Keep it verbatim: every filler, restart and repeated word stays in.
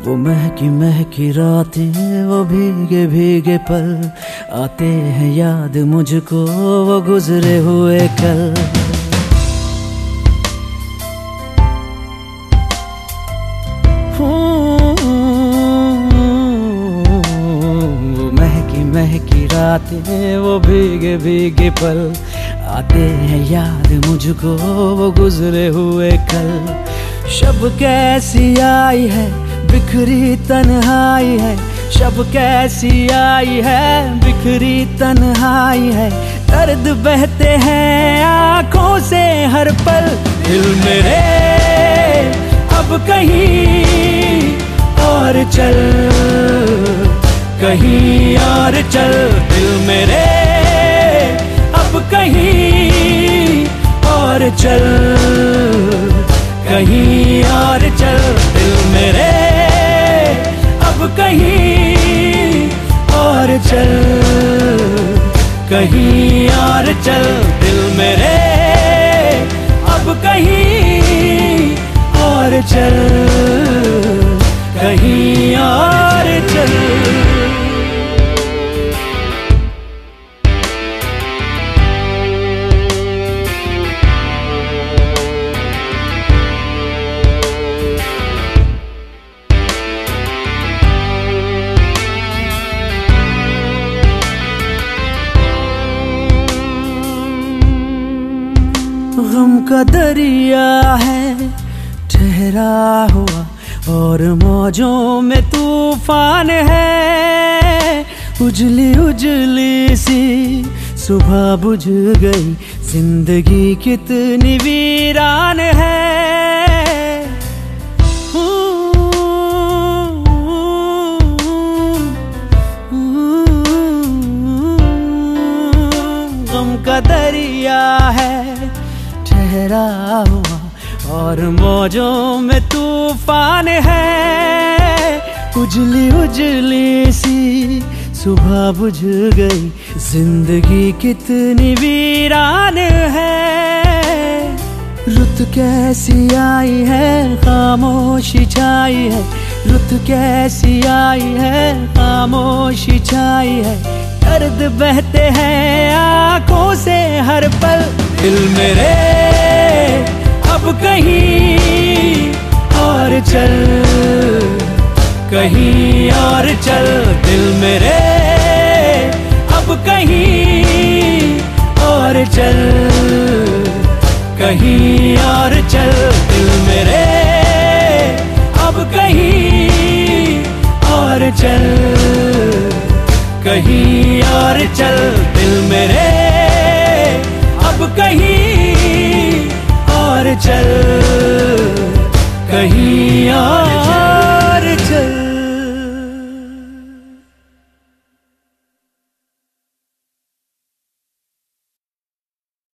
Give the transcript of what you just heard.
वो महकी महकी रातें, वो भीगे भीगे पल, आते हैं याद मुझको वो गुजरे हुए कल। वो महकी महकी रातें, वो भीगे भीगे पल, आते हैं याद मुझको वो गुजरे हुए कल। शब कैसी आई है बिखरी तन्हाई है, शब कैसी आई है बिखरी तन्हाई है, दर्द बहते हैं आँखों से हर पल। दिल मेरे अब कहीं और चल, कहीं और चल, दिल मेरे अब कहीं और चल, कहीं और चल, दिल मेरे अब कहीं और चल, कहीं और चल, दिल मेरे अब कहीं और चल, कहीं और चल। गम का दरिया है ठहरा हुआ और मौजों में तूफान है, उजली उजली सी सुबह बुझ गई, जिंदगी कितनी वीरान है। गम का दरिया है ठहरा हुआ और मौजों में तूफान है, उजली उजली सी सुबह बुझ गई, जिंदगी कितनी वीरान है। रुत कैसी आई है खामोशी छाई है, रुत कैसी आई है खामोशी छाई है, दर्द बहते हैं आँखों से हर पल। दिल मेरे अब कहीं और चल, कहीं और चल, दिल मेरे अब कहीं और चल, कहीं और चल, दिल मेरे अब कहीं और चल, कहीं और चल, दिल मेरे अब कहीं और चल, कहीं और